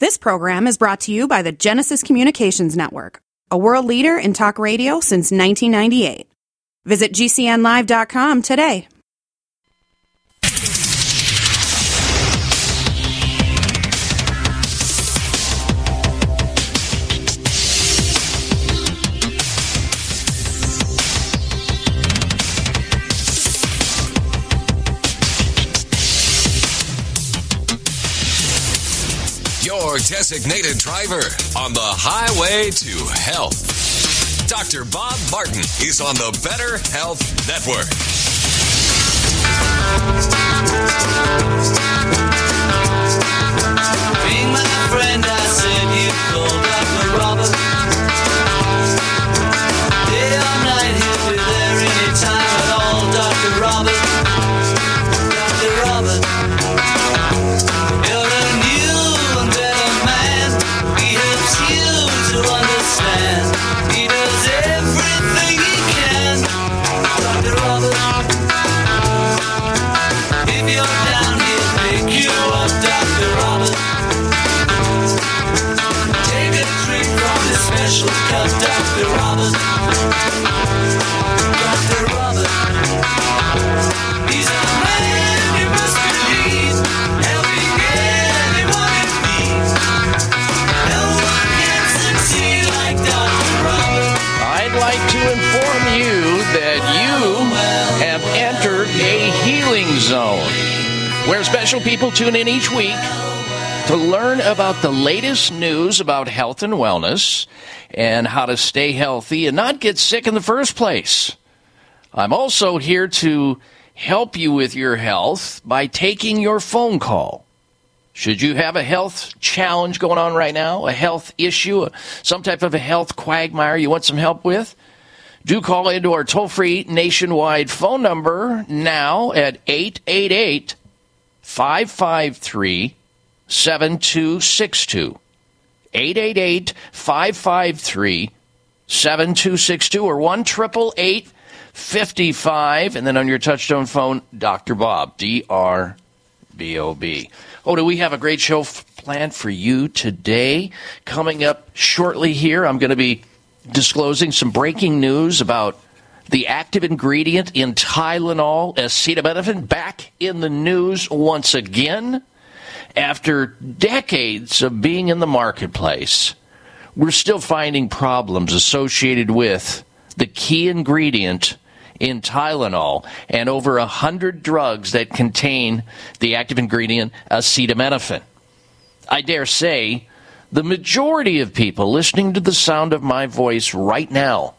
This program is brought to you by the Genesis Communications Network, a world leader in talk radio since 1998. Visit GCNlive.com today. Your designated driver on the highway to health. Dr. Bob Martin is on the Better Health Network. Ring my friend, I said you called Dr. Robert. Day or night, he'll be there anytime at all. Dr. Robert, Dr. Robert. You're a new and better man. He helps you to understand. He does everything he can. Dr. Robert. If you're down, he'll pick you up. Dr. Robert. Take a drink from his special cup. Dr. Robert. Dr. Robert. He's a man you must believe. Helping anyone in need. No one can succeed like Dr. Robert. I'd like to inform you that you have entered a healing zone, where special people tune in each week to learn about the latest news about health and wellness and how to stay healthy and not get sick in the first place. I'm also here to help you with your health by taking your phone call. Should you have a health challenge going on right now, a health issue, some type of a health quagmire you want some help with, do call into our toll-free nationwide phone number now at 888-553-7262. 888-553-7262 or 1-888-55, and then on your touchtone phone, Dr. Bob, D-R-B-O-B. Oh, do we have a great show planned for you today? Coming up shortly here, I'm going to be disclosing some breaking news about the active ingredient in Tylenol, acetaminophen, back in the news once again. After decades of being in the marketplace, we're still finding problems associated with the key ingredient in Tylenol and over 100 drugs that contain the active ingredient acetaminophen. I dare say the majority of people listening to the sound of my voice right now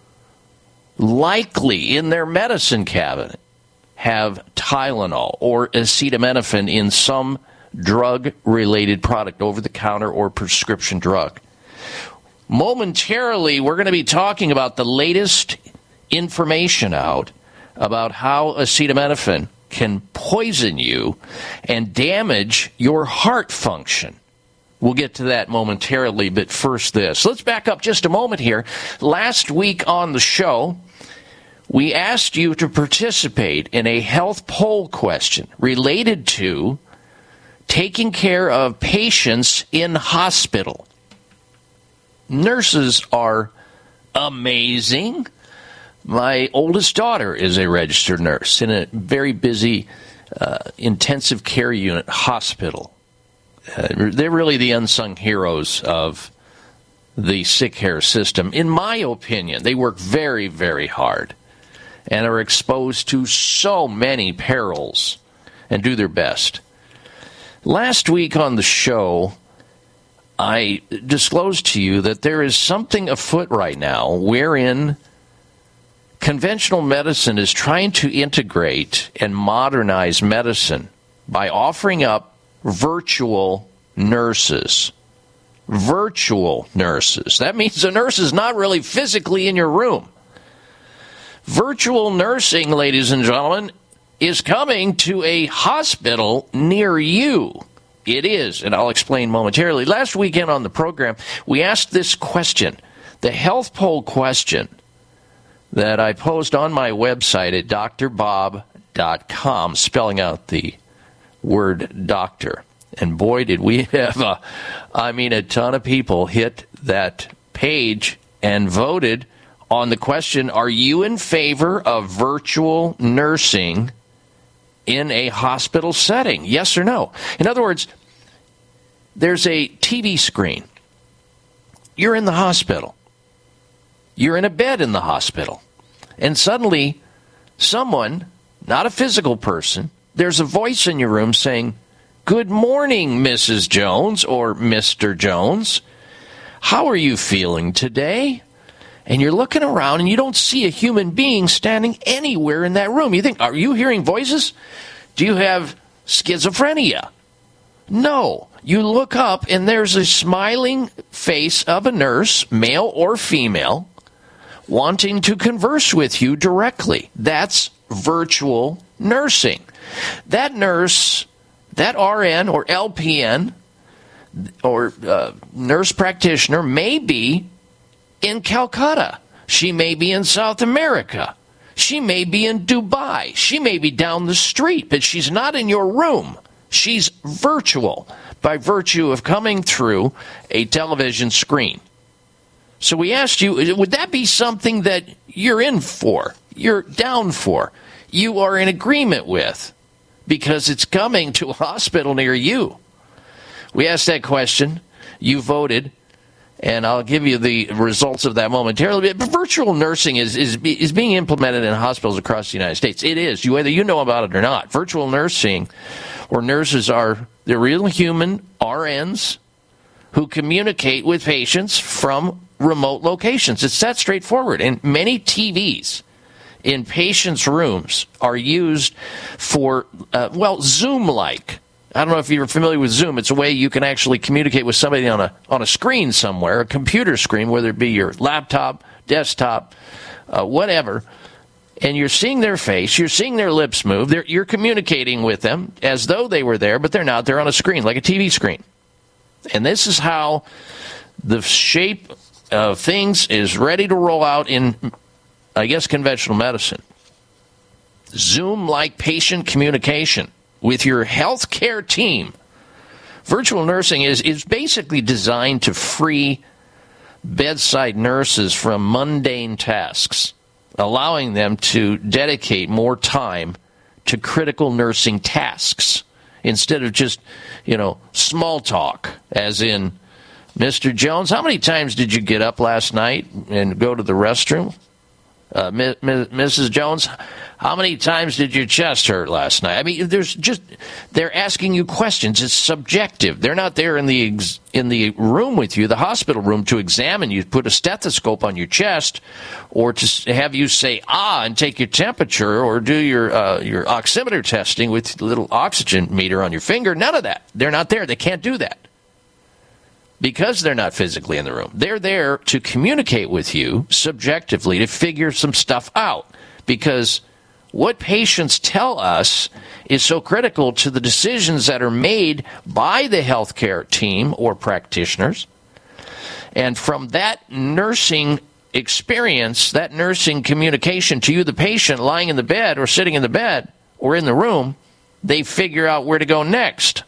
likely in their medicine cabinet have Tylenol or acetaminophen in some drug-related product, over-the-counter or prescription drug. Momentarily, we're going to be talking about the latest information out about how acetaminophen can poison you and damage your heart function. We'll get to that momentarily, but first this. Let's back up just a moment here. Last week on the show, we asked you to participate in a health poll question related to taking care of patients in hospital. Nurses are amazing. My oldest daughter is a registered nurse in a very busy intensive care unit hospital. They're really the unsung heroes of the sick care system. In my opinion, they work very, very hard and are exposed to so many perils and do their best. Last week on the show, I disclosed to you that there is something afoot right now wherein conventional medicine is trying to integrate and modernize medicine by offering up virtual nurses. Virtual nurses. That means the nurse is not really physically in your room. Virtual nursing, ladies and gentlemen, is coming to a hospital near you. It is, and I'll explain momentarily. Last weekend on the program, we asked this question, the health poll question that I posed on my website at drbob.com, spelling out the word doctor. And boy, did we have a ton of people hit that page and voted on the question, are you in favor of virtual nursing in a hospital setting? Yes or no? In other words, there's a TV screen. You're in the hospital. You're in a bed in the hospital. And suddenly, someone, not a physical person, there's a voice in your room saying, "Good morning, Mrs. Jones," or "Mr. Jones. How are you feeling today?" And you're looking around and you don't see a human being standing anywhere in that room. You think, are you hearing voices? Do you have schizophrenia? No. You look up and there's a smiling face of a nurse, male or female, wanting to converse with you directly. That's virtual nursing. That nurse, that RN or LPN or nurse practitioner may be in Calcutta. She may be in South America. She may be in Dubai. She may be down the street, but she's not in your room. She's virtual by virtue of coming through a television screen. So we asked you, would that be something that you're in for, you're down for, you are in agreement with, because it's coming to a hospital near you? We asked that question. You voted. And I'll give you the results of that momentarily. But virtual nursing is being implemented in hospitals across the United States. It is, whether you know about it or not. Virtual nursing, or nurses are the real human RNs who communicate with patients from remote locations. It's that straightforward. And many TVs in patients' rooms are used for, Zoom-like. I don't know if you're familiar with Zoom. It's a way you can actually communicate with somebody on a screen somewhere, a computer screen, whether it be your laptop, desktop, whatever. And you're seeing their face, you're seeing their lips move. You're communicating with them as though they were there, but they're not. They're on a screen, like a TV screen. And this is how the shape of things is ready to roll out in, I guess, conventional medicine. Zoom-like patient communication with your healthcare team. Virtual nursing is basically designed to free bedside nurses from mundane tasks, allowing them to dedicate more time to critical nursing tasks instead of just, small talk, as in, "Mr. Jones, how many times did you get up last night and go to the restroom? Mrs. Jones, how many times did your chest hurt last night?" I mean, they're asking you questions. It's subjective. They're not there in the room with you, the hospital room, to examine you, put a stethoscope on your chest, or to have you say and take your temperature, or do your oximeter testing with a little oxygen meter on your finger. None of that. They're not there. They can't do that, because they're not physically in the room. They're there to communicate with you subjectively, to figure some stuff out, because what patients tell us is so critical to the decisions that are made by the healthcare team or practitioners. And from that nursing experience, that nursing communication to you, the patient, lying in the bed or sitting in the bed or in the room, they figure out where to go next.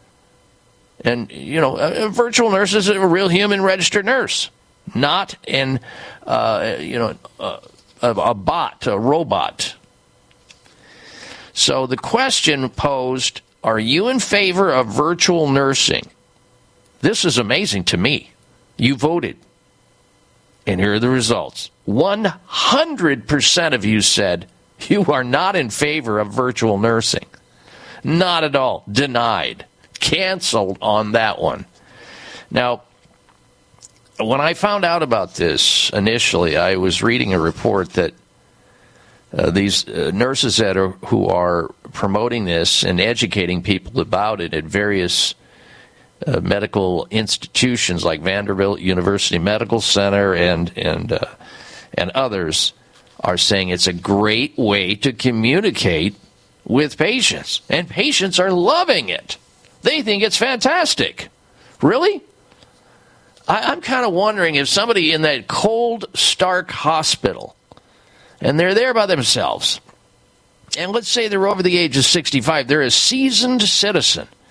And, a virtual nurse is a real human registered nurse, not a bot, a robot. So the question posed, are you in favor of virtual nursing? This is amazing to me. You voted. And here are the results. 100% of you said you are not in favor of virtual nursing. Not at all. Denied. Canceled on that one. Now, when I found out about this initially, I was reading a report that these nurses who are promoting this and educating people about it at various medical institutions like Vanderbilt University Medical Center and others are saying it's a great way to communicate with patients, and patients are loving it. They think it's fantastic. Really? I'm kind of wondering if somebody in that cold, stark hospital, and they're there by themselves, and let's say they're over the age of 65, they're a seasoned citizen,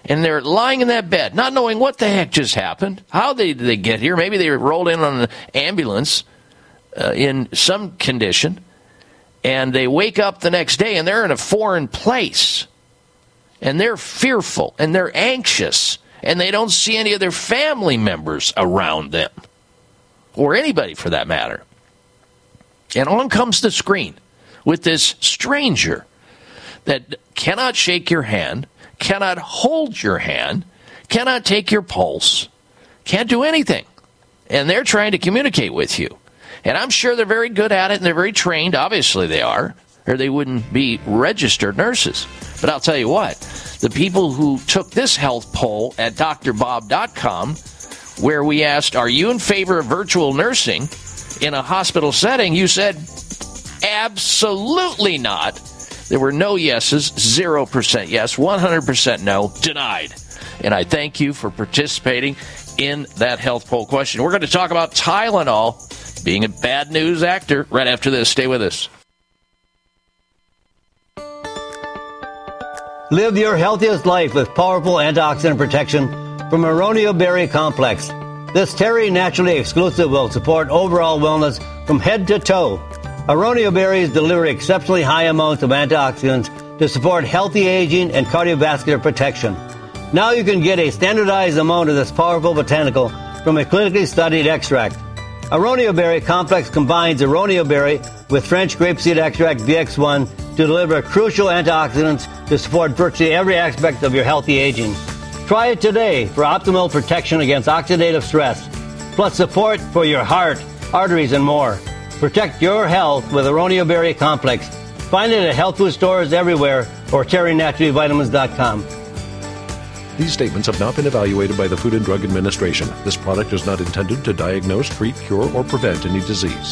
And they're lying in that bed, not knowing what the heck just happened. How did they get here? Maybe they rolled in on an ambulance in some condition. And they wake up the next day and they're in a foreign place. And they're fearful and they're anxious. And they don't see any of their family members around them. Or anybody for that matter. And on comes the screen with this stranger that cannot shake your hand, cannot hold your hand, cannot take your pulse, can't do anything. And they're trying to communicate with you. And I'm sure they're very good at it and they're very trained. Obviously they are, or they wouldn't be registered nurses. But I'll tell you what, the people who took this health poll at drbob.com, where we asked, are you in favor of virtual nursing in a hospital setting? You said, absolutely not. There were no yeses, 0% yes, 100% no, denied. And I thank you for participating in that health poll question. We're going to talk about Tylenol being a bad news actor right after this. Stay with us. Live your healthiest life with powerful antioxidant protection from Aronio Berry Complex. This Terry Naturally exclusive will support overall wellness from head to toe. Aronio berries deliver exceptionally high amounts of antioxidants to support healthy aging and cardiovascular protection. Now you can get a standardized amount of this powerful botanical from a clinically studied extract. Aronio Berry Complex combines Aronio berry with French grapeseed extract VX1 to deliver crucial antioxidants to support virtually every aspect of your healthy aging. Try it today for optimal protection against oxidative stress, plus support for your heart, arteries, and more. Protect your health with Aronio Berry Complex. Find it at health food stores everywhere or TerryNaturallyVitamins.com. These statements have not been evaluated by the Food and Drug Administration. This product is not intended to diagnose, treat, cure, or prevent any disease.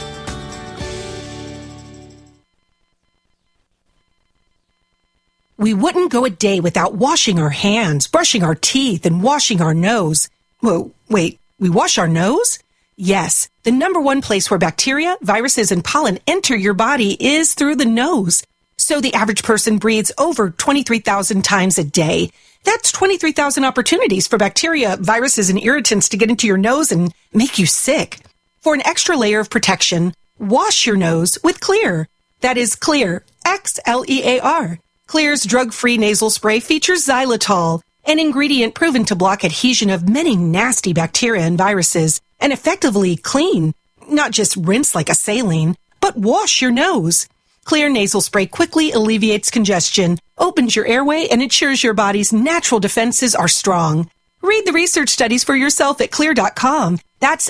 We wouldn't go a day without washing our hands, brushing our teeth, and washing our nose. Whoa, wait, we wash our nose? Yes, the number one place where bacteria, viruses, and pollen enter your body is through the nose. So the average person breathes over 23,000 times a day. That's 23,000 opportunities for bacteria, viruses, and irritants to get into your nose and make you sick. For an extra layer of protection, wash your nose with Xlear. That is Xlear, Xlear. Xlear's drug-free nasal spray features xylitol, an ingredient proven to block adhesion of many nasty bacteria and viruses, and effectively clean. Not just rinse like a saline, but wash your nose. Xlear nasal spray quickly alleviates congestion, opens your airway, and ensures your body's natural defenses are strong. Read the research studies for yourself at Xlear.com. That's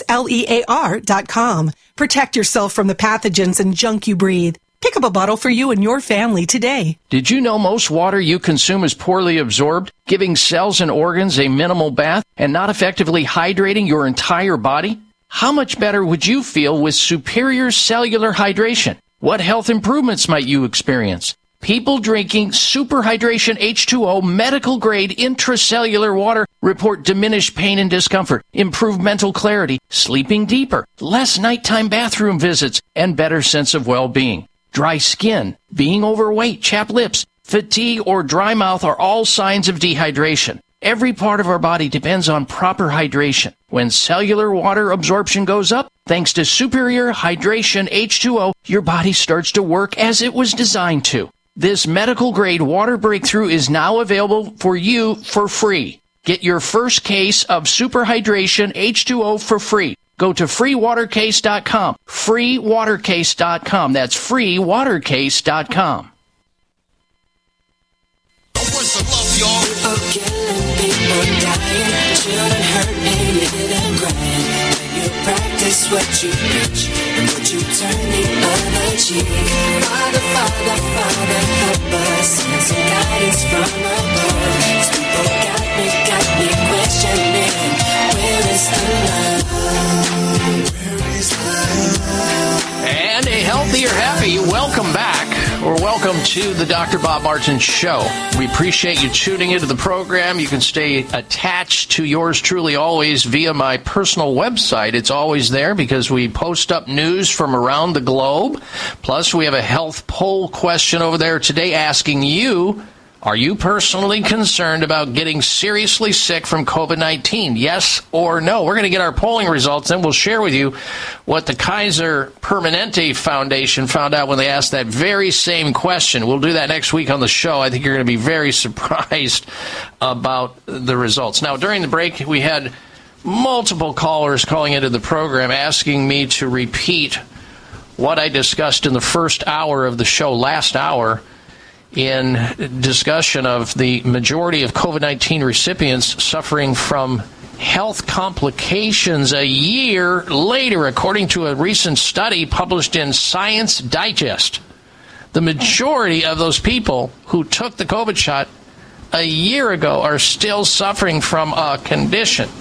Xlear.com. Protect yourself from the pathogens and junk you breathe. Pick up a bottle for you and your family today. Did you know most water you consume is poorly absorbed, giving cells and organs a minimal bath and not effectively hydrating your entire body? How much better would you feel with superior cellular hydration? What health improvements might you experience? People drinking Super Hydration H2O medical-grade intracellular water report diminished pain and discomfort, improved mental clarity, sleeping deeper, less nighttime bathroom visits, and better sense of well-being. Dry skin, being overweight, chapped lips, fatigue, or dry mouth are all signs of dehydration. Every part of our body depends on proper hydration. When cellular water absorption goes up, thanks to Superior Hydration H2O, your body starts to work as it was designed to. This medical-grade water breakthrough is now available for you for free. Get your first case of Super Hydration H2O for free. Go to freewatercase.com. Freewatercase.com. That's freewatercase.com. People killing, people dying, children hurt, hated and crying. When you practice what you preach, and would you turn the other cheek? Father, Father, Father, help us, send some guidance from above. These people got me questioning, where is the love? Where is the love? And a healthier, happy welcome back, or welcome to the Dr. Bob Martin Show. We appreciate you tuning into the program. You can stay attached to yours truly always via my personal website. It's always there because we post up news from around the globe. Plus, we have a health poll question over there today asking you, Are you personally concerned about getting seriously sick from COVID-19? Yes or no? We're going to get our polling results, and we'll share with you what the Kaiser Permanente Foundation found out when they asked that very same question. We'll do that next week on the show. I think you're going to be very surprised about the results. Now, during the break, we had multiple callers calling into the program asking me to repeat what I discussed in the first hour of the show last hour in discussion of the majority of COVID-19 recipients suffering from health complications a year later, according to a recent study published in Science Digest. The majority of those people who took the COVID shot a year ago are still suffering from a condition,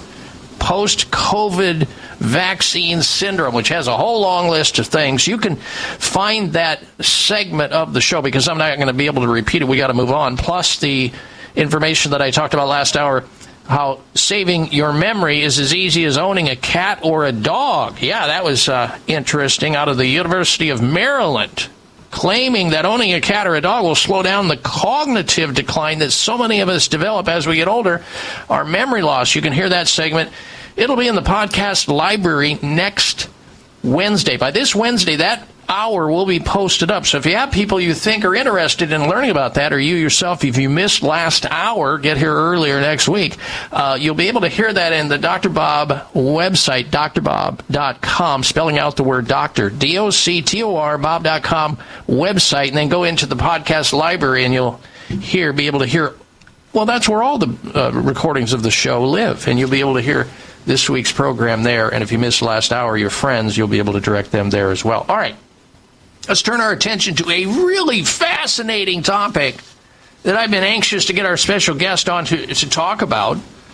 post-COVID vaccine syndrome, which has a whole long list of things. You can find that segment of the show because I'm not going to be able to repeat it. We got to move on. Plus the information that I talked about last hour, how saving your memory is as easy as owning a cat or a dog. Yeah, that was interesting, out of the University of Maryland, claiming that owning a cat or a dog will slow down the cognitive decline that so many of us develop as we get older, our memory loss. You can hear that segment. It'll be in the podcast library next Wednesday. By this Wednesday, that hour will be posted up. So if you have people you think are interested in learning about that, or you yourself, if you missed last hour, get here earlier next week, you'll be able to hear that in the Dr. Bob website, drbob.com, spelling out the word doctor, D-O-C-T-O-R, bob.com website, and then go into the podcast library and you'll be able to hear, well, that's where all the recordings of the show live, and you'll be able to hear this week's program there. And if you missed last hour, your friends, you'll be able to direct them there as well. All right. Let's turn our attention to a really fascinating topic that I've been anxious to get our special guest on to talk about.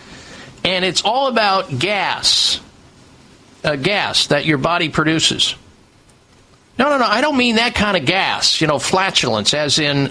And it's all about gas. Gas that your body produces. No, I don't mean that kind of gas. Flatulence, as in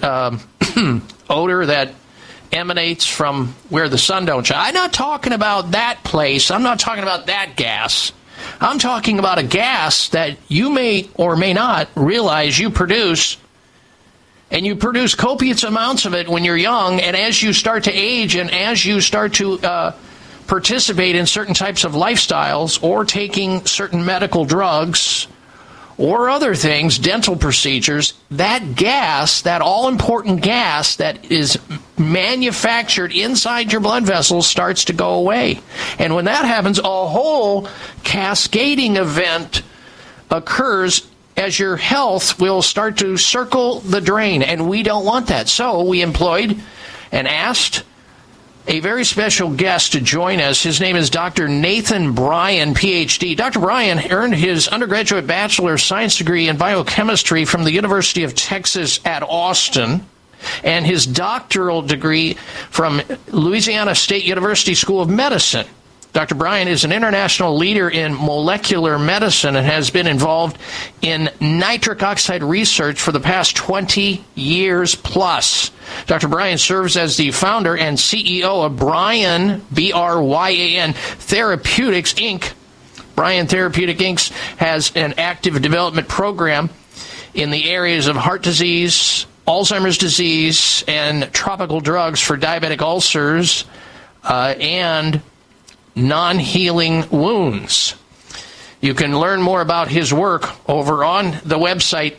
odor that emanates from where the sun don't shine. I'm not talking about that place. I'm not talking about that gas. I'm talking about a gas that you may or may not realize you produce, and you produce copious amounts of it when you're young, and as you start to age and as you start to participate in certain types of lifestyles or taking certain medical drugs or other things, dental procedures, that gas, that all-important gas that is manufactured inside your blood vessels starts to go away. And when that happens, a whole cascading event occurs as your health will start to circle the drain, and we don't want that. So we employed and asked a very special guest to join us. His name is Dr. Nathan Bryan, Ph.D. Dr. Bryan earned his undergraduate Bachelor of Science degree in biochemistry from the University of Texas at Austin, and his doctoral degree from Louisiana State University School of Medicine. Dr. Bryan is an international leader in molecular medicine and has been involved in nitric oxide research for the past 20 years plus. Dr. Bryan serves as the founder and CEO of Bryan, B-R-Y-A-N, Therapeutics, Inc. Bryan Therapeutics, Inc. has an active development program in the areas of heart disease, Alzheimer's disease, and tropical drugs for diabetic ulcers and non-healing wounds. You can learn more about his work over on the website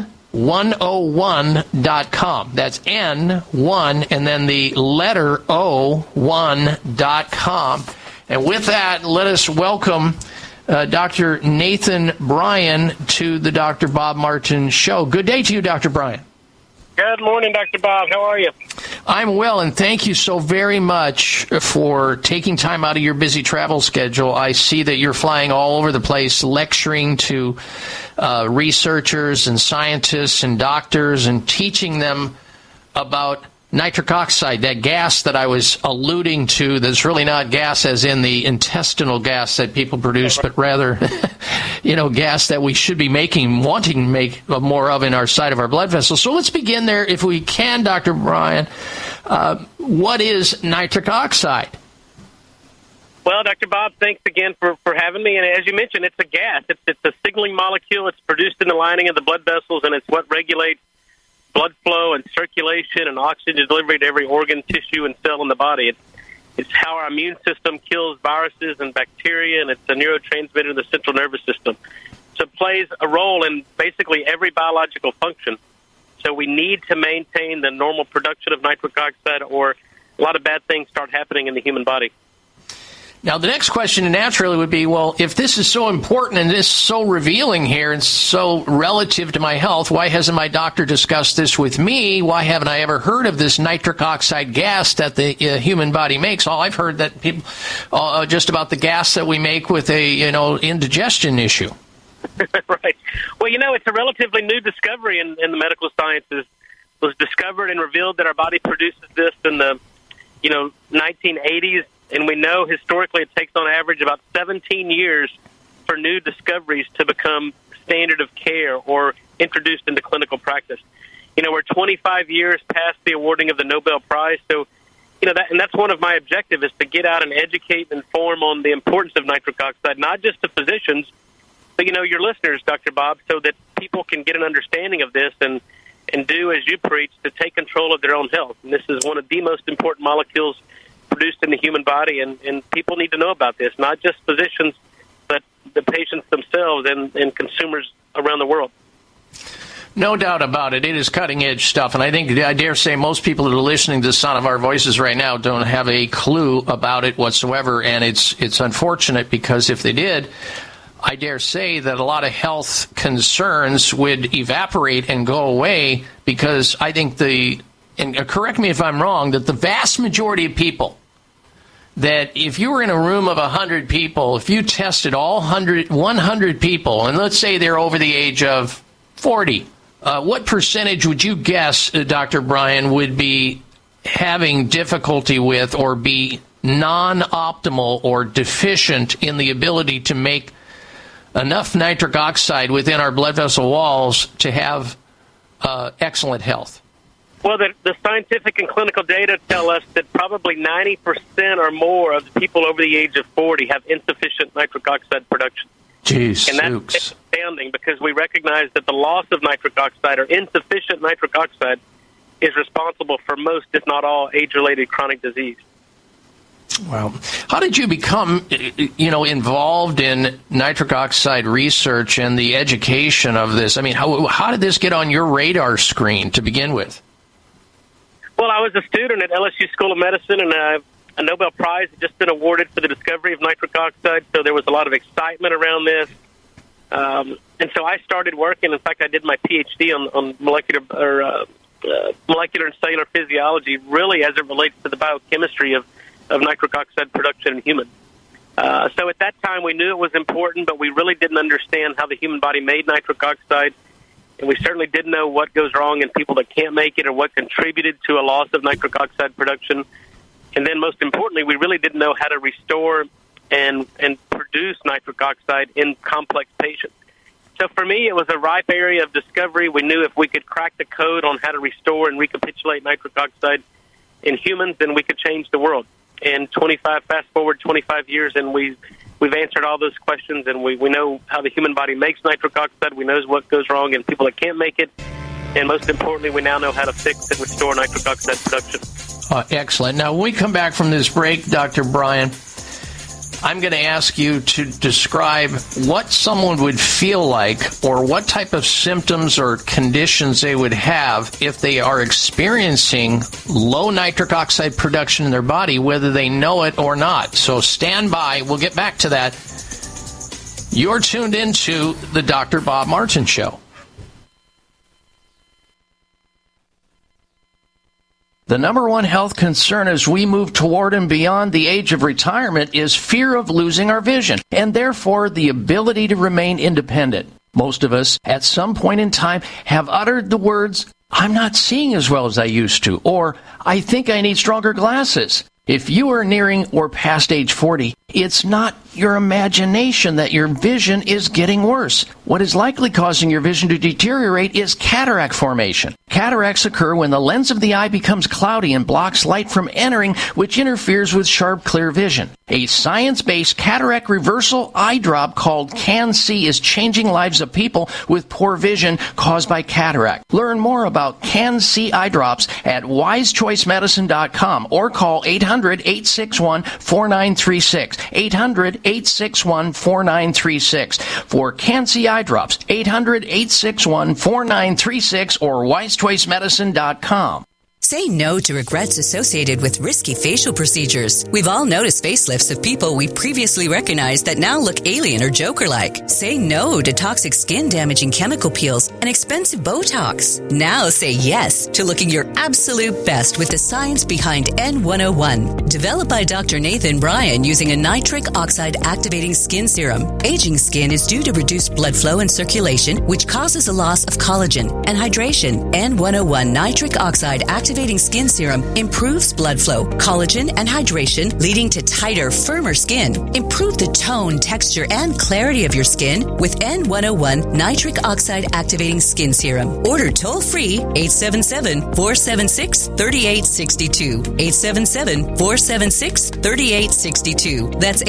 N101.com. That's N1 and then the letter O1.com. And with that, let us welcome Dr. Nathan Bryan to the Dr. Bob Martin Show. Good day to you, Dr. Bryan. Good morning, Dr. Bob. How are you? I'm well, and thank you so very much for taking time out of your busy travel schedule. I see that you're flying all over the place, lecturing to researchers and scientists and doctors and teaching them about nitric oxide, that gas that I was alluding to, that's really not gas as in the intestinal gas that people produce, but rather, gas that we should be wanting to make more of in our side of our blood vessels. So let's begin there, if we can, Dr. Bryan. What is nitric oxide? Well, Dr. Bob, thanks again for having me. And as you mentioned, it's a gas. It's a signaling molecule. It's produced in the lining of the blood vessels, and it's what regulates blood flow and circulation and oxygen delivery to every organ, tissue, and cell in the body. It's how our immune system kills viruses and bacteria, and it's a neurotransmitter in the central nervous system. So it plays a role in basically every biological function. So we need to maintain the normal production of nitric oxide, or a lot of bad things start happening in the human body. Now, the next question naturally would be, well, if this is so important and this is so revealing here and so relative to my health, why hasn't my doctor discussed this with me? Why haven't I ever heard of this nitric oxide gas that the human body makes? All I've heard that people just about the gas that we make with a indigestion issue. Right. Well, it's a relatively new discovery in the medical sciences. It was discovered and revealed that our body produces this in the 1980s. And we know historically it takes on average about 17 years for new discoveries to become standard of care or introduced into clinical practice. We're 25 years past the awarding of the Nobel Prize. So, that's one of my objectives, is to get out and educate and inform on the importance of nitric oxide, not just to physicians, but, your listeners, Dr. Bob, so that people can get an understanding of this and do as you preach, to take control of their own health. And this is one of the most important molecules produced in the human body, and people need to know about this, not just physicians, but the patients themselves and consumers around the world. No doubt about it. It is cutting-edge stuff, and I dare say most people that are listening to the sound of our voices right now don't have a clue about it whatsoever, and it's unfortunate, because if they did, I dare say that a lot of health concerns would evaporate and go away, because I think and correct me if I'm wrong, that the vast majority of people, that if you were in a room of 100 people, if you tested all 100 people, and let's say they're over the age of 40, what percentage would you guess, Dr. Brian, would be having difficulty with or be non-optimal or deficient in the ability to make enough nitric oxide within our blood vessel walls to have excellent health? Well, the scientific and clinical data tell us that probably 90% or more of the people over the age of 40 have insufficient nitric oxide production. Jeez, and that's astounding, because we recognize that the loss of nitric oxide, or insufficient nitric oxide, is responsible for most, if not all, age-related chronic disease. Wow. How did you become, involved in nitric oxide research and the education of this? I mean, how did this get on your radar screen to begin with? Well, I was a student at LSU School of Medicine, and a Nobel Prize had just been awarded for the discovery of nitric oxide, so there was a lot of excitement around this. And so I started working. In fact, I did my PhD on molecular and cellular physiology, really as it relates to the biochemistry of nitric oxide production in humans. So at that time, we knew it was important, but we really didn't understand how the human body made nitric oxide. And we certainly didn't know what goes wrong in people that can't make it, or what contributed to a loss of nitric oxide production. And then most importantly, we really didn't know how to restore and produce nitric oxide in complex patients. So for me, it was a ripe area of discovery. We knew if we could crack the code on how to restore and recapitulate nitric oxide in humans, then we could change the world. And fast forward 25 years, and we've answered all those questions, and we know how the human body makes nitric oxide. We know what goes wrong in people that can't make it. And most importantly, we now know how to fix and restore nitric oxide production. Excellent. Now, when we come back from this break, Dr. Brian, I'm going to ask you to describe what someone would feel like, or what type of symptoms or conditions they would have if they are experiencing low nitric oxide production in their body, whether they know it or not. So stand by. We'll get back to that. You're tuned into the Dr. Bob Martin Show. The number one health concern as we move toward and beyond the age of retirement is fear of losing our vision, and therefore the ability to remain independent. Most of us, at some point in time, have uttered the words, "I'm not seeing as well as I used to," or "I think I need stronger glasses." If you are nearing or past age 40, It's not your imagination that your vision is getting worse. What is likely causing your vision to deteriorate is cataract formation. Cataracts occur when the lens of the eye becomes cloudy and blocks light from entering, which interferes with sharp, clear vision. A science-based cataract reversal eye drop called CanC is changing lives of people with poor vision caused by cataract. Learn more about CanC eye drops at wisechoicemedicine.com or call 800-861-4936. 800-861-4936. For CanC eye drops, 800-861-4936 or wisechoicemedicine.com. Say no to regrets associated with risky facial procedures. We've all noticed facelifts of people we previously recognized that now look alien or Joker-like. Say no to toxic skin-damaging chemical peels and expensive Botox. Now say yes to looking your absolute best with the science behind N101. Developed by Dr. Nathan Bryan using a nitric oxide activating skin serum. Aging skin is due to reduced blood flow and circulation, which causes a loss of collagen and hydration. N101 nitric oxide activating skin serum improves blood flow, collagen, and hydration, leading to tighter, firmer skin. Improve the tone, texture, and clarity of your skin with N101 nitric oxide activating skin serum. Order toll-free 877-476-3862. 877-476-3862. That's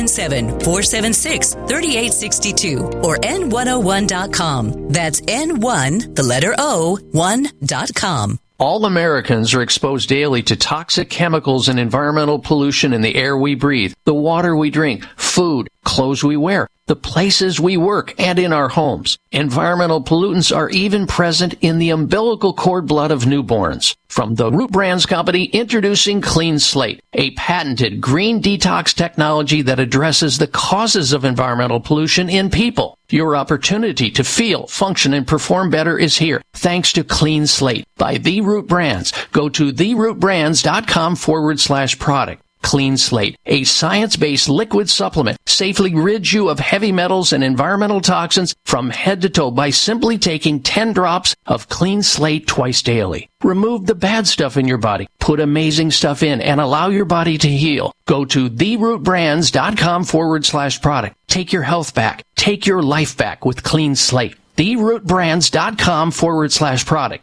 877-476-3862 or N101.com. That's N1, the letter O, 1.com. All Americans are exposed daily to toxic chemicals and environmental pollution in the air we breathe, the water we drink, food, clothes we wear, the places we work, and in our homes. Environmental pollutants are even present in the umbilical cord blood of newborns. From the Root Brands Company, introducing Clean Slate, a patented green detox technology that addresses the causes of environmental pollution in people. Your opportunity to feel, function, and perform better is here, thanks to Clean Slate by The Root Brands. Go to therootbrands.com/product. Clean Slate, a science-based liquid supplement, safely rids you of heavy metals and environmental toxins from head to toe by simply taking 10 drops of Clean Slate twice daily. Remove the bad stuff in your body, put amazing stuff in, and allow your body to heal. Go to therootbrands.com/product. Take your health back. Take your life back with Clean Slate. therootbrands.com/product.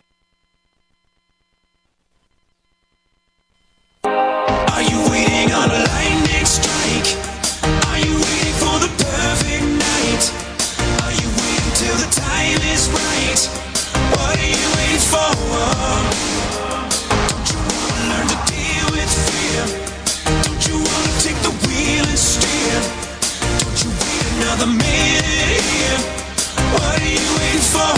Are you waiting on a lightning strike? Are you waiting for the perfect night? Are you waiting till the time is right? What are you waiting for? Don't you want to learn to deal with fear? Don't you want to take the wheel and steer? Don't you wait another minute here? What are you waiting for?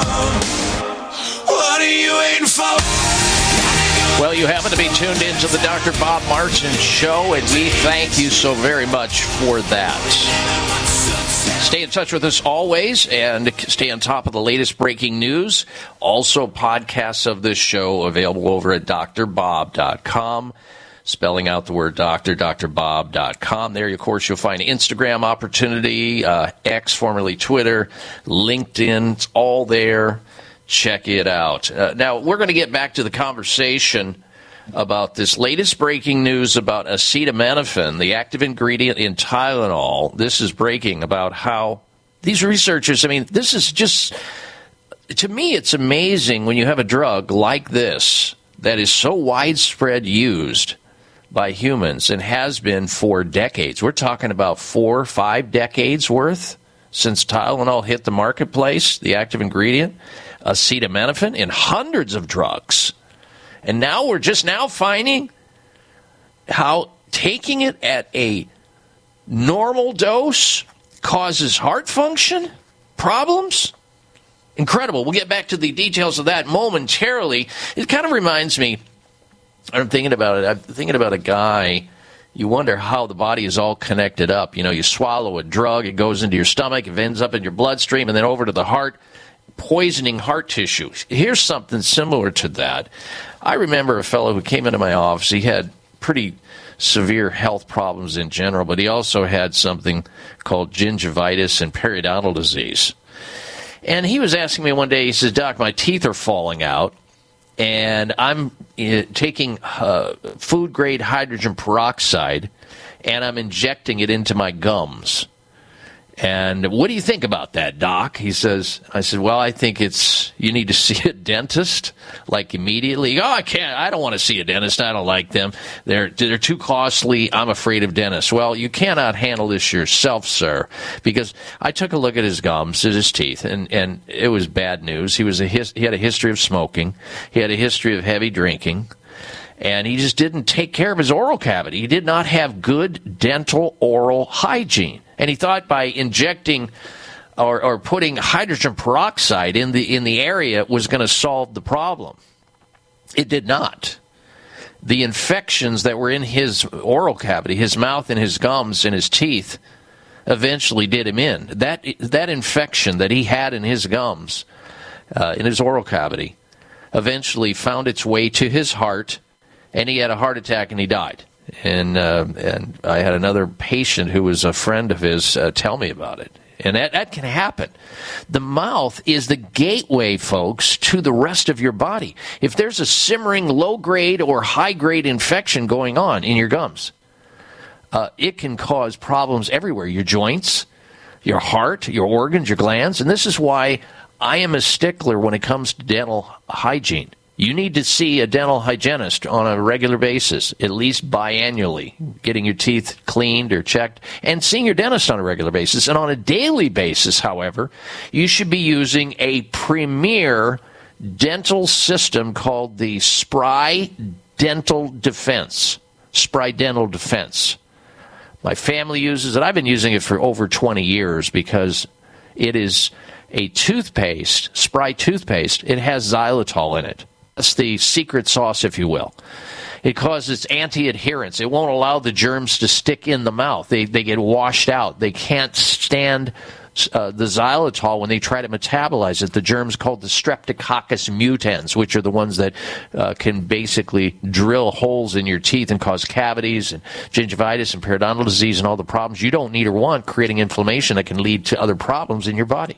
What are you waiting for? Well, you happen to be tuned into the Dr. Bob Martin Show, and we thank you so very much for that. Stay in touch with us always and stay on top of the latest breaking news. Also, podcasts of this show available over at drbob.com. Spelling out the word doctor, drbob.com. There, of course, you'll find Instagram opportunity, X, formerly Twitter, LinkedIn. It's all there. Check it out. Now, we're going to get back to the conversation about this latest breaking news about acetaminophen, the active ingredient in Tylenol. This is breaking about how these researchers, I mean, this is just, to me, it's amazing when you have a drug like this that is so widespread used by humans and has been for decades. We're talking about 4 or 5 decades worth since Tylenol hit the marketplace, the active ingredient. Acetaminophen in hundreds of drugs. And now we're just now finding how taking it at a normal dose causes heart function problems. Incredible. We'll get back to the details of that momentarily. It kind of reminds me, I'm thinking about a guy. You wonder how the body is all connected up. You know, you swallow a drug, it goes into your stomach, it ends up in your bloodstream, and then over to the heart, poisoning heart tissue. Here's something similar to that. I remember a fellow who came into my office. He had pretty severe health problems in general, but he also had something called gingivitis and periodontal disease. And he was asking me one day, he says, "Doc, my teeth are falling out, and I'm taking food-grade hydrogen peroxide, and I'm injecting it into my gums. And what do you think about that, Doc? I said, well, I think you need to see a dentist, like immediately. Oh, I don't want to see a dentist. I don't like them. They're too costly. I'm afraid of dentists. Well, you cannot handle this yourself, sir, because I took a look at his gums, at his teeth, and it was bad news. He had a history of smoking. He had a history of heavy drinking. And he just didn't take care of his oral cavity. He did not have good dental oral hygiene. And he thought by injecting or putting hydrogen peroxide in the area was going to solve the problem. It did not. The infections that were in his oral cavity, his mouth and his gums and his teeth, eventually did him in. That infection that he had in his gums, in his oral cavity, eventually found its way to his heart, and he had a heart attack and he died. And I had another patient who was a friend of his tell me about it. And that can happen. The mouth is the gateway, folks, to the rest of your body. If there's a simmering low-grade or high-grade infection going on in your gums, it can cause problems everywhere. Your joints, your heart, your organs, your glands. And this is why I am a stickler when it comes to dental hygiene. You need to see a dental hygienist on a regular basis, at least biannually, getting your teeth cleaned or checked, and seeing your dentist on a regular basis. And on a daily basis, however, you should be using a premier dental system called the Spry Dental Defense. Spry Dental Defense. My family uses it. I've been using it for over 20 years because it is a toothpaste, Spry toothpaste. It has xylitol in it. That's the secret sauce, if you will. It causes anti-adherence. It won't allow the germs to stick in the mouth. They get washed out. They can't stand the xylitol when they try to metabolize it. The germs called the Streptococcus mutans, which are the ones that can basically drill holes in your teeth and cause cavities and gingivitis and periodontal disease and all the problems you don't need or want, creating inflammation that can lead to other problems in your body.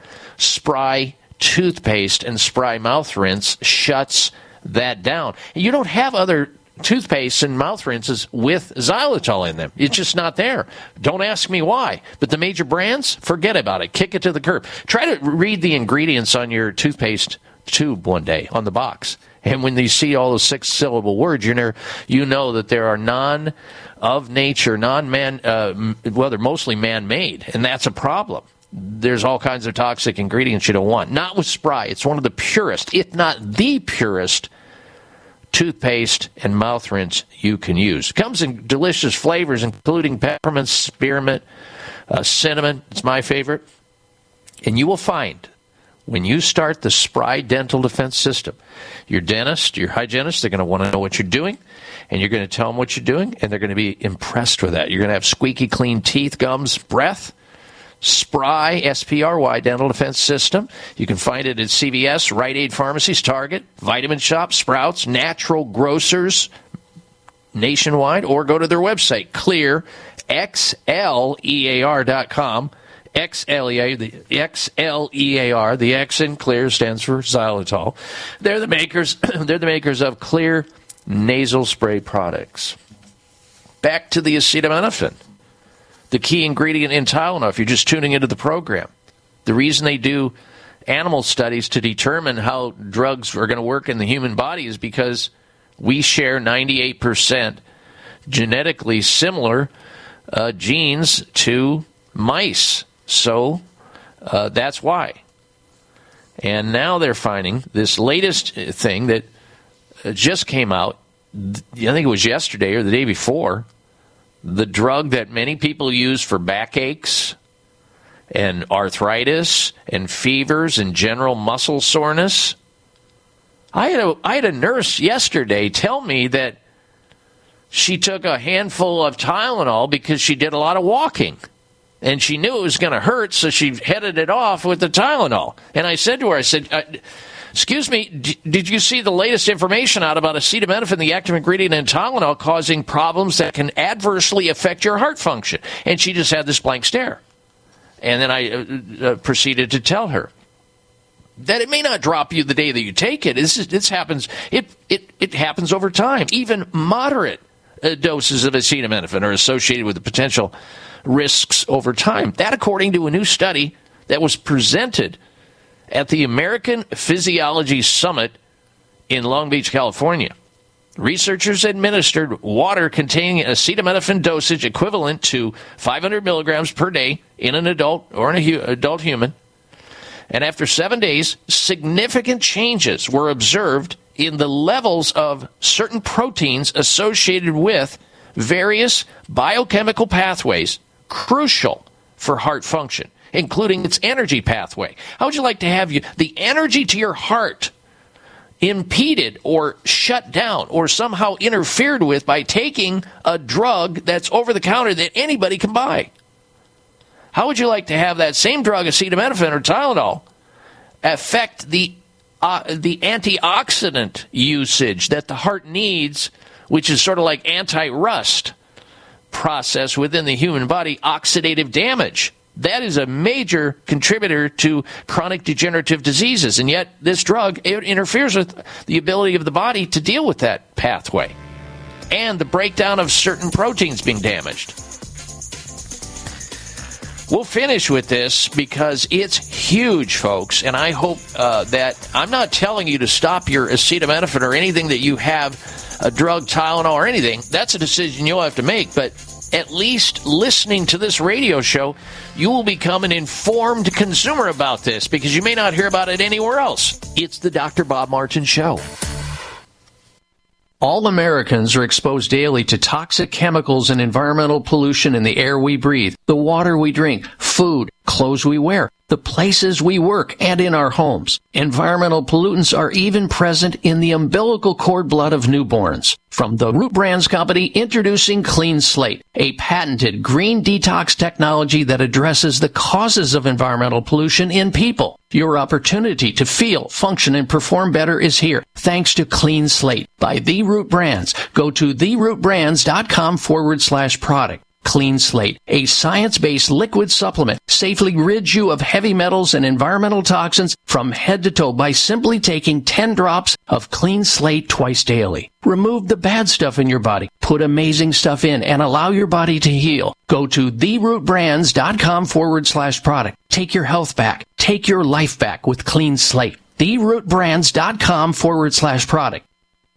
Spry toothpaste and Spry mouth rinse shuts that down. You don't have other toothpaste and mouth rinses with xylitol in them. It's just not there. Don't ask me why. But the major brands, forget about it. Kick it to the curb. Try to read the ingredients on your toothpaste tube one day on the box. And when you see all those 6-syllable words, you know that there are non-of nature, non-man, they're mostly man-made, and that's a problem. There's all kinds of toxic ingredients you don't want. Not with Spry. It's one of the purest, if not the purest, toothpaste and mouth rinse you can use. It comes in delicious flavors, including peppermint, spearmint, cinnamon. It's my favorite. And you will find, when you start the Spry Dental Defense System, your dentist, your hygienist, they're going to want to know what you're doing, and you're going to tell them what you're doing, and they're going to be impressed with that. You're going to have squeaky clean teeth, gums, breath. Spry, S-P-R-Y, Dental Defense System. You can find it at CVS, Rite Aid Pharmacies, Target, Vitamin Shop, Sprouts, Natural Grocers nationwide, or go to their website, clearxlear.com. XLEAR, the XLEAR, the X in clear stands for xylitol. They're the makers of Clear nasal spray products. Back to the acetaminophen. The key ingredient in Tylenol, if you're just tuning into the program. The reason they do animal studies to determine how drugs are going to work in the human body is because we share 98% genetically similar genes to mice. So that's why. And now they're finding this latest thing that just came out, I think it was yesterday or the day before, the drug that many people use for backaches and arthritis and fevers and general muscle soreness. I had a nurse yesterday tell me that she took a handful of Tylenol because she did a lot of walking. And she knew it was going to hurt, so she headed it off with the Tylenol. And I said to her, excuse me, did you see the latest information out about acetaminophen, the active ingredient in Tylenol, causing problems that can adversely affect your heart function? And she just had this blank stare. And then I proceeded to tell her that it may not drop you the day that you take it. This happens. It happens over time. Even moderate doses of acetaminophen are associated with the potential risks over time. That according to a new study that was presented at the American Physiology Summit in Long Beach, California. Researchers administered water containing acetaminophen dosage equivalent to 500 milligrams per day in an adult or an adult human. And after 7 days, significant changes were observed in the levels of certain proteins associated with various biochemical pathways crucial for heart function, including its energy pathway. How would you like to have the energy to your heart impeded or shut down or somehow interfered with by taking a drug that's over the counter that anybody can buy? How would you like to have that same drug, acetaminophen or Tylenol, affect the antioxidant usage that the heart needs, which is sort of like anti-rust process within the human body, oxidative damage? That is a major contributor to chronic degenerative diseases, and yet this drug, it interferes with the ability of the body to deal with that pathway and the breakdown of certain proteins being damaged. We'll finish with this because it's huge, folks, and I hope that I'm not telling you to stop your acetaminophen or anything that you have, a drug, Tylenol, or anything. That's a decision you'll have to make, but at least listening to this radio show, you will become an informed consumer about this because you may not hear about it anywhere else. It's the Dr. Bob Martin Show. All Americans are exposed daily to toxic chemicals and environmental pollution in the air we breathe, the water we drink, food, clothes we wear, the places we work, and in our homes. Environmental pollutants are even present in the umbilical cord blood of newborns. From the Root Brands Company, introducing Clean Slate, a patented green detox technology that addresses the causes of environmental pollution in people. Your opportunity to feel, function, and perform better is here, thanks to Clean Slate by The Root Brands. Go to therootbrands.com/product. Clean Slate, a science-based liquid supplement, safely rids you of heavy metals and environmental toxins from head to toe by simply taking 10 drops of Clean Slate twice daily. Remove the bad stuff in your body, put amazing stuff in, and allow your body to heal. Go to therootbrands.com/product. Take your health back. Take your life back with Clean Slate. therootbrands.com/product.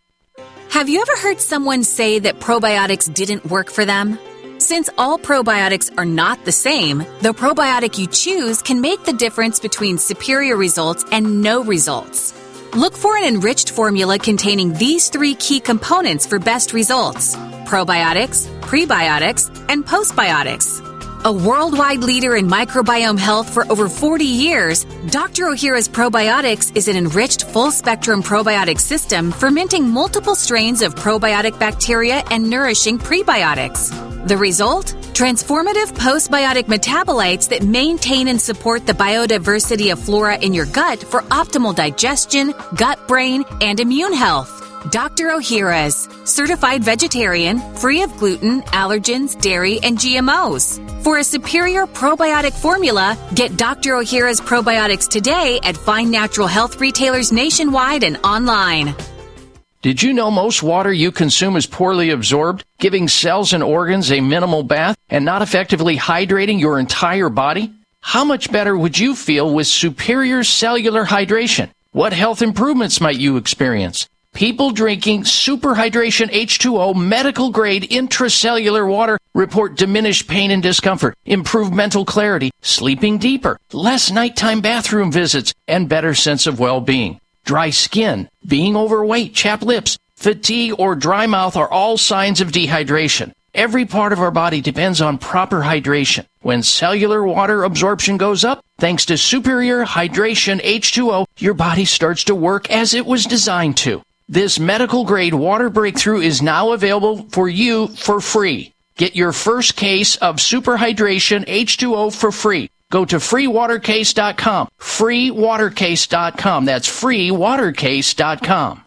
Have you ever heard someone say that probiotics didn't work for them? Since all probiotics are not the same, the probiotic you choose can make the difference between superior results and no results. Look for an enriched formula containing these 3 key components for best results: probiotics, prebiotics, and postbiotics. A worldwide leader in microbiome health for over 40 years, Dr. Ohhira's Probiotics is an enriched full-spectrum probiotic system fermenting multiple strains of probiotic bacteria and nourishing prebiotics. The result? Transformative postbiotic metabolites that maintain and support the biodiversity of flora in your gut for optimal digestion, gut-brain, and immune health. Dr. Ohhira's, certified vegetarian, free of gluten, allergens, dairy, and GMOs. For a superior probiotic formula, get Dr. Ohhira's probiotics today at fine natural health retailers nationwide and online. Did you know most water you consume is poorly absorbed, giving cells and organs a minimal bath and not effectively hydrating your entire body? How much better would you feel with superior cellular hydration? What health improvements might you experience? People drinking Super Hydration H2O medical-grade intracellular water report diminished pain and discomfort, improved mental clarity, sleeping deeper, less nighttime bathroom visits, and better sense of well-being. Dry skin, being overweight, chapped lips, fatigue, or dry mouth are all signs of dehydration. Every part of our body depends on proper hydration. When cellular water absorption goes up, thanks to Superior Hydration H2O, your body starts to work as it was designed to. This medical-grade water breakthrough is now available for you for free. Get your first case of Super Hydration H2O for free. Go to freewatercase.com. freewatercase.com. That's freewatercase.com.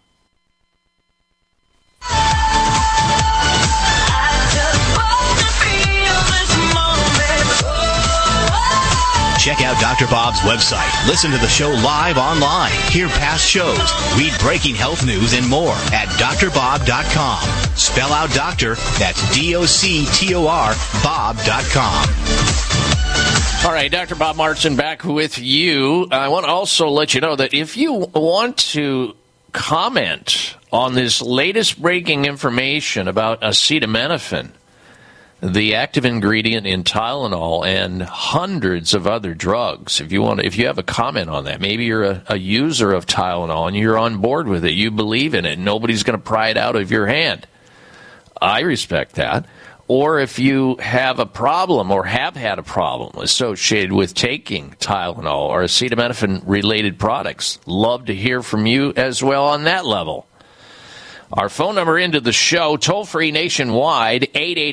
Check out Dr. Bob's website. Listen to the show live online. Hear past shows. Read breaking health news and more at drbob.com. Spell out doctor. That's DOCTOR Bob.com. All right, Dr. Bob Martin back with you. I want to also let you know that if you want to comment on this latest breaking information about acetaminophen, the active ingredient in Tylenol and hundreds of other drugs, if you have a comment on that, maybe you're a user of Tylenol and you're on board with it, you believe in it, nobody's going to pry it out of your hand. I respect that. Or if you have a problem or have had a problem associated with taking Tylenol or acetaminophen-related products, love to hear from you as well on that level. Our phone number into the show, toll-free nationwide,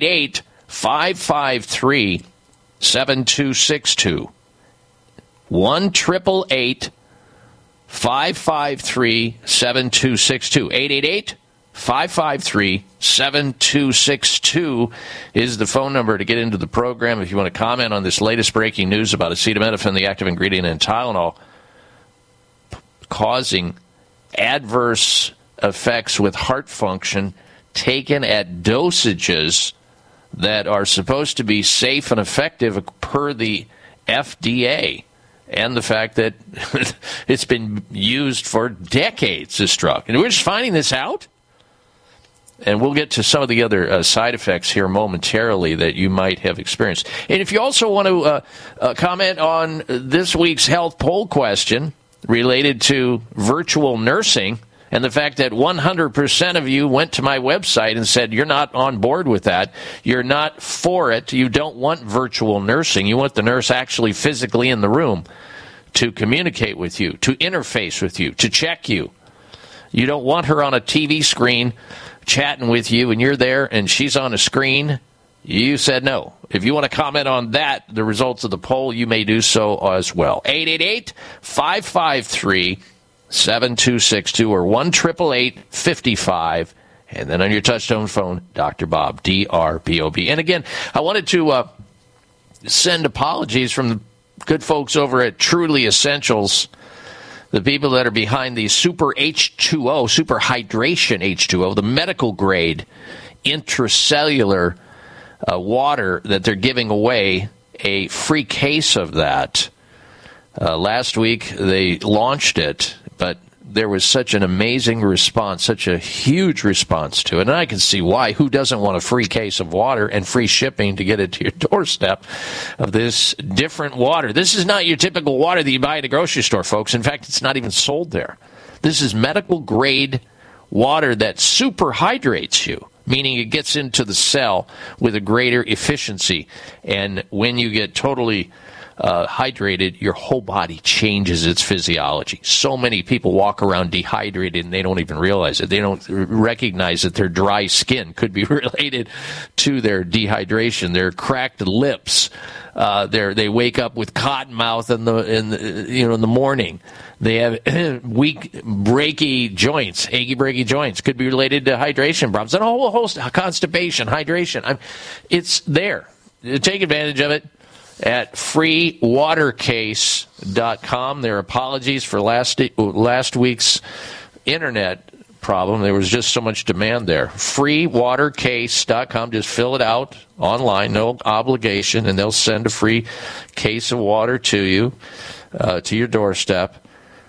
888-553-7262. 1-888-553-7262. 888-553-7262 is the phone number to get into the program if you want to comment on this latest breaking news about acetaminophen, the active ingredient in Tylenol, causing adverse effects with heart function taken at dosages that are supposed to be safe and effective per the FDA. And the fact that it's been used for decades, this drug. And we're just finding this out? And we'll get to some of the other side effects here momentarily that you might have experienced. And if you also want to comment on this week's health poll question related to virtual nursing and the fact that 100% of you went to my website and said you're not on board with that, you're not for it, you don't want virtual nursing, you want the nurse actually physically in the room to communicate with you, to interface with you, to check you. You don't want her on a TV screen chatting with you and you're there and she's on a screen. You said no. If you want to comment on that, the results of the poll, you may do so as well. 888-553-7262 or 1-888-55. And then on your touchtone phone, Dr. Bob, D-R-B-O-B. And again, I wanted to send apologies from the good folks over at Truly Essentials, the people that are behind the Super H2O, Super Hydration H2O, the medical grade intracellular water that they're giving away, a free case of that. Last week they launched it, but there was such an amazing response, such a huge response to it. And I can see why. Who doesn't want a free case of water and free shipping to get it to your doorstep of this different water? This is not your typical water that you buy at a grocery store, folks. In fact, it's not even sold there. This is medical grade water that super hydrates you, meaning it gets into the cell with a greater efficiency. And when you get totally hydrated, your whole body changes its physiology. So many people walk around dehydrated and they don't even realize it. They don't recognize that their dry skin could be related to their dehydration, their cracked lips. They wake up with cotton mouth in the morning. They have weak, achy, breaky joints. Could be related to hydration problems and a whole host of constipation, hydration. It's there. Take advantage of it at freewatercase.com. Their apologies for last week's internet problem. There was just so much demand there. freewatercase.com. Just fill it out online, no obligation, and they'll send a free case of water to you, to your doorstep.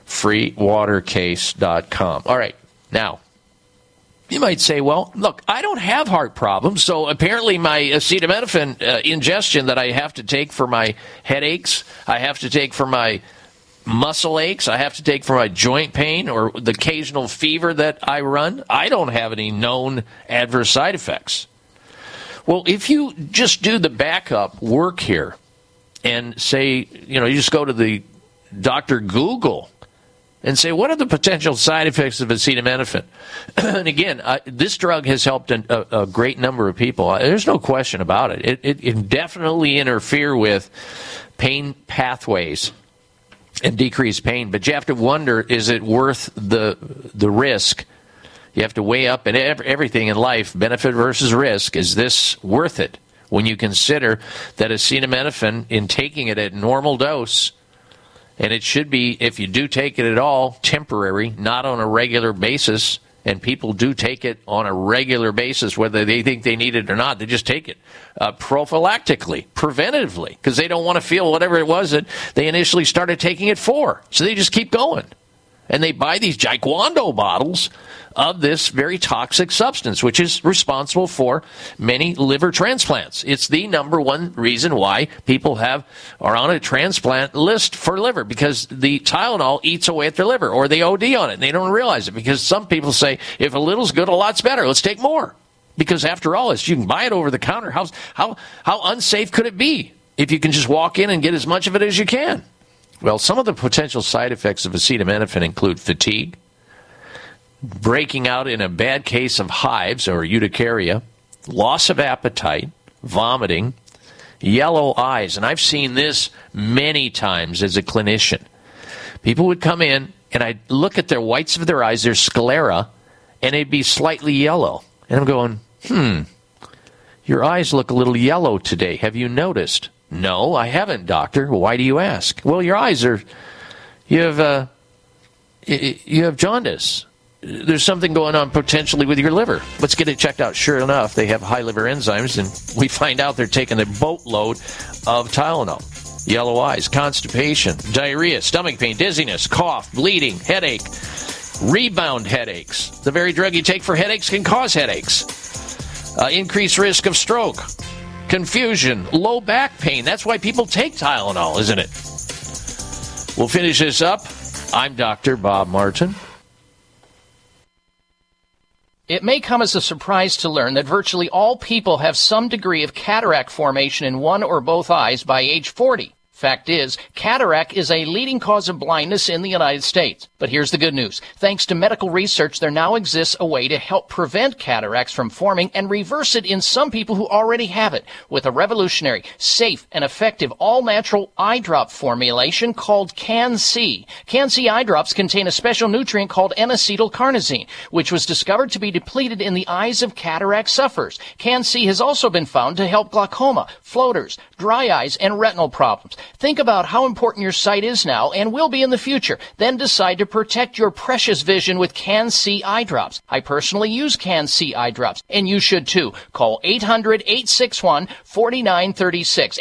freewatercase.com. All right, now, you might say, well, look, I don't have heart problems, so apparently my acetaminophen ingestion that I have to take for my headaches, I have to take for my muscle aches, I have to take for my joint pain or the occasional fever that I run, I don't have any known adverse side effects. Well, if you just do the backup work here and say, you just go to the Dr. Google and say, what are the potential side effects of acetaminophen? And again, this drug has helped a great number of people. There's no question about it. It can definitely interfere with pain pathways and decrease pain. But you have to wonder, is it worth the risk? You have to weigh up in everything in life, benefit versus risk. Is this worth it? when you consider that acetaminophen, in taking it at normal dose, and it should be, if you do take it at all, temporary, not on a regular basis, and people do take it on a regular basis, whether they think they need it or not. They just take it prophylactically, preventatively, because they don't want to feel whatever it was that they initially started taking it for. So they just keep going. And they buy these Jaquando bottles of this very toxic substance, which is responsible for many liver transplants. It's the number one reason why people are on a transplant list for liver, because the Tylenol eats away at their liver, or they OD on it, and they don't realize it, because some people say, if a little's good, a lot's better. Let's take more. Because after all, you can buy it over the counter. How unsafe could it be if you can just walk in and get as much of it as you can? Well, some of the potential side effects of acetaminophen include fatigue, breaking out in a bad case of hives or urticaria, loss of appetite, vomiting, yellow eyes. And I've seen this many times as a clinician. People would come in, and I'd look at their whites of their eyes, their sclera, and it'd be slightly yellow. And I'm going, your eyes look a little yellow today. Have you noticed? No, I haven't, doctor. Why do you ask? Well, your eyes you have jaundice. There's something going on potentially with your liver. Let's get it checked out. Sure enough, they have high liver enzymes, and we find out they're taking a boatload of Tylenol. Yellow eyes, constipation, diarrhea, stomach pain, dizziness, cough, bleeding, headache, rebound headaches. The very drug you take for headaches can cause headaches. Increased risk of stroke. Confusion, low back pain. That's why people take Tylenol, isn't it? We'll finish this up. I'm Dr. Bob Martin. It may come as a surprise to learn that virtually all people have some degree of cataract formation in one or both eyes by age 40. Fact is, cataract is a leading cause of blindness in the United States. But here's the good news. Thanks to medical research, there now exists a way to help prevent cataracts from forming and reverse it in some people who already have it with a revolutionary, safe, and effective all-natural eye drop formulation called Can-C. Can-C eye drops contain a special nutrient called N-acetylcarnosine, which was discovered to be depleted in the eyes of cataract sufferers. Can-C has also been found to help glaucoma, floaters, dry eyes, and retinal problems. Think about how important your sight is now and will be in the future. Then decide to protect your precious vision with Can-C eye drops. I personally use Can-C eye drops, and you should too. Call 800-861-4936.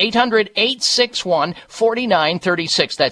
800-861-4936. That's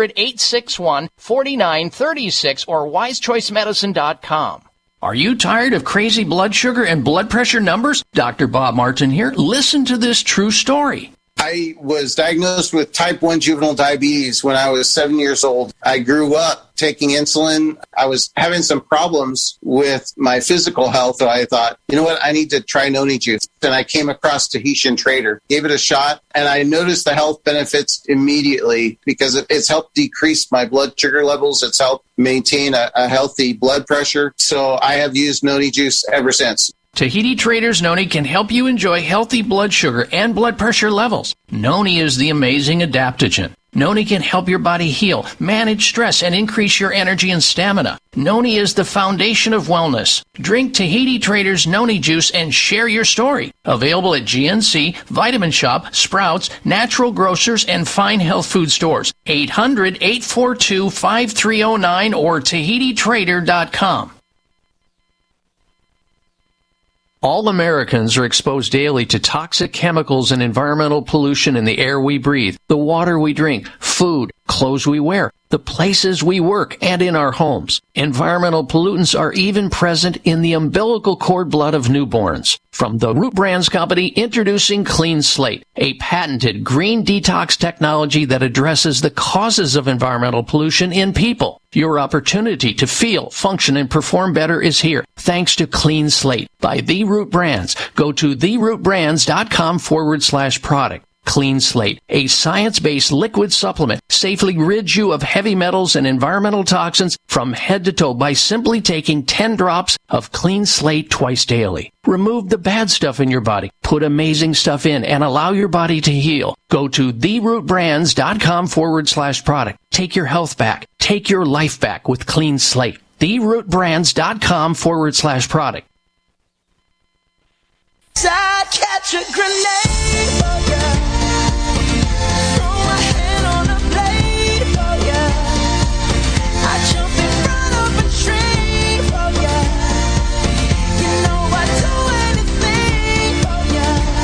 800-861-4936 or wisechoicemedicine.com. Are you tired of crazy blood sugar and blood pressure numbers? Dr. Bob Martin here. Listen to this true story. I was diagnosed with type 1 juvenile diabetes when I was 7 years old. I grew up taking insulin. I was having some problems with my physical health, so I thought, you know what, I need to try Noni Juice. And I came across Tahitian Trader, gave it a shot, and I noticed the health benefits immediately because it's helped decrease my blood sugar levels. It's helped maintain a healthy blood pressure. So I have used Noni Juice ever since. Tahiti Trader's Noni can help you enjoy healthy blood sugar and blood pressure levels. Noni is the amazing adaptogen. Noni can help your body heal, manage stress, and increase your energy and stamina. Noni is the foundation of wellness. Drink Tahiti Trader's Noni Juice and share your story. Available at GNC, Vitamin Shop, Sprouts, Natural Grocers, and fine health food stores. 800-842-5309 or TahitiTrader.com. All Americans are exposed daily to toxic chemicals and environmental pollution in the air we breathe, the water we drink, food, clothes we wear, the places we work, and in our homes. Environmental pollutants are even present in the umbilical cord blood of newborns. From the Root Brands Company, introducing Clean Slate, a patented green detox technology that addresses the causes of environmental pollution in people. Your opportunity to feel, function, and perform better is here, thanks to Clean Slate by The Root Brands. Go to therootbrands.com/product. Clean Slate, a science-based liquid supplement, safely rids you of heavy metals and environmental toxins from head to toe by simply taking 10 drops of Clean Slate twice daily. Remove the bad stuff in your body, put amazing stuff in, and allow your body to heal. Go to therootbrands.com/product. Take your health back. Take your life back with Clean Slate. therootbrands.com/product. I'd catch a grenade for ya. Throw a hand on a blade for ya. I'd jump in front of a train for ya. You know I'd do anything for ya.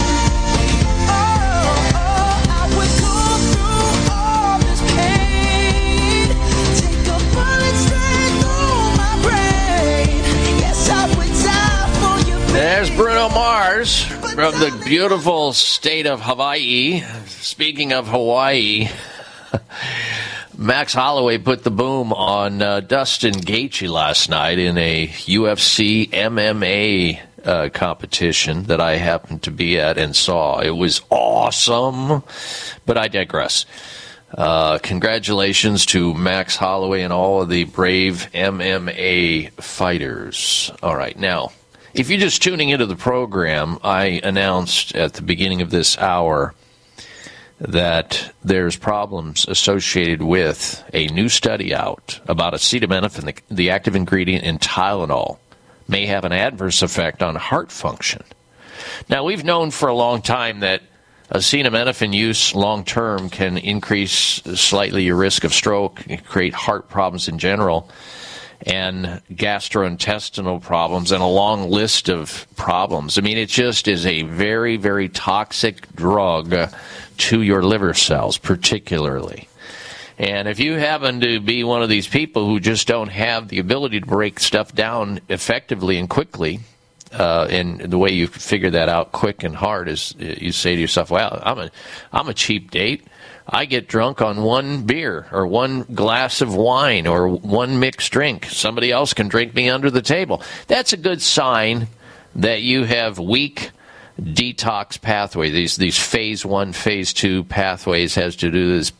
Oh, I would go through all this pain. Take a bullet straight through my brain. Yes, I would die for you. There's Bruno Mars from the beautiful state of Hawaii. Speaking of Hawaii, Max Holloway put the boom on Dustin Gaethje last night in a UFC MMA competition that I happened to be at and saw. It was awesome, but I digress. Congratulations to Max Holloway and all of the brave MMA fighters. All right, now, if you're just tuning into the program, I announced at the beginning of this hour that there's problems associated with a new study out about acetaminophen, the active ingredient in Tylenol, may have an adverse effect on heart function. Now, we've known for a long time that acetaminophen use long-term can increase slightly your risk of stroke, create heart problems in general, and gastrointestinal problems, and a long list of problems. I mean, it just is a very, very toxic drug to your liver cells, particularly. And if you happen to be one of these people who just don't have the ability to break stuff down effectively and quickly, and the way you figure that out quick and hard is you say to yourself, well, I'm a cheap date. I get drunk on one beer or one glass of wine or one mixed drink. Somebody else can drink me under the table. That's a good sign that you have weak detox pathways. These phase 1, phase 2 pathways has to do with this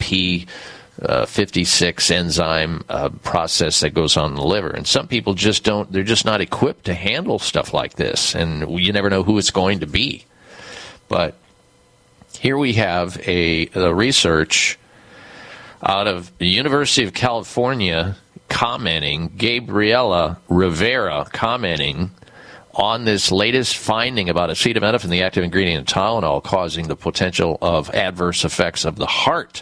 P56 enzyme process that goes on in the liver. And some people just don't, they're just not equipped to handle stuff like this. And you never know who it's going to be. But here we have a research out of the University of California commenting, Gabriela Rivera commenting on this latest finding about acetaminophen, the active ingredient in Tylenol, causing the potential of adverse effects of the heart.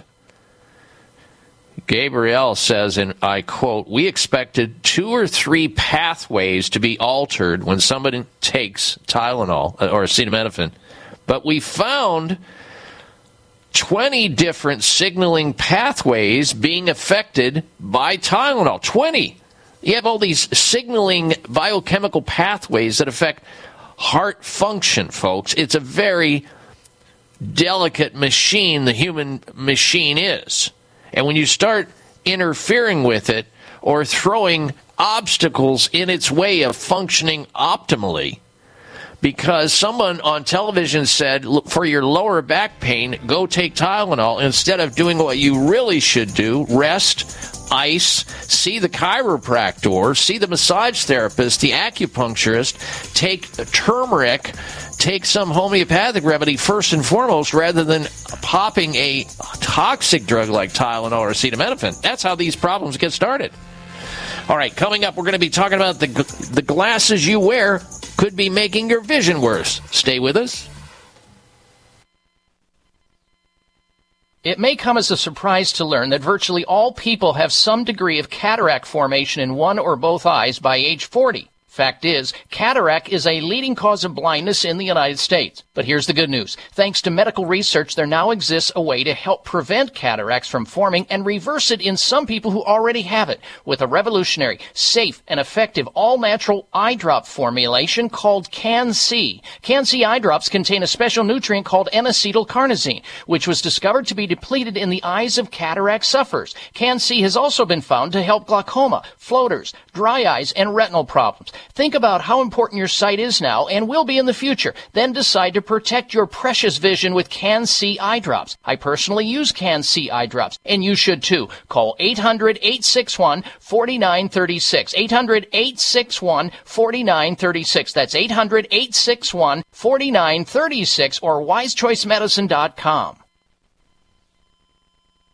Gabrielle says, and I quote, "We expected 2 or 3 pathways to be altered when somebody takes Tylenol or acetaminophen, but we found 20 different signaling pathways being affected by Tylenol. 20. You have all these signaling biochemical pathways that affect heart function, folks. It's a very delicate machine, the human machine is. And when you start interfering with it or throwing obstacles in its way of functioning optimally, because someone on television said, for your lower back pain, go take Tylenol, instead of doing what you really should do, rest, ice, see the chiropractor, see the massage therapist, the acupuncturist, take turmeric, take some homeopathic remedy first and foremost, rather than popping a toxic drug like Tylenol or acetaminophen. That's how these problems get started. All right, coming up, we're going to be talking about the glasses you wear could be making your vision worse. Stay with us. It may come as a surprise to learn that virtually all people have some degree of cataract formation in one or both eyes by age 40. Fact is, cataract is a leading cause of blindness in the United States. But here's the good news. Thanks to medical research, there now exists a way to help prevent cataracts from forming and reverse it in some people who already have it with a revolutionary, safe, and effective all-natural eye drop formulation called Can-C. Can-C eye drops contain a special nutrient called N-acetylcarnosine, which was discovered to be depleted in the eyes of cataract sufferers. Can-C has also been found to help glaucoma, floaters, dry eyes, and retinal problems. Think about how important your sight is now and will be in the future. Then decide to protect your precious vision with Can-C eye drops. I personally use Can-C eye drops, and you should too. Call 800-861-4936. 800-861-4936. That's 800-861-4936 or wisechoicemedicine.com.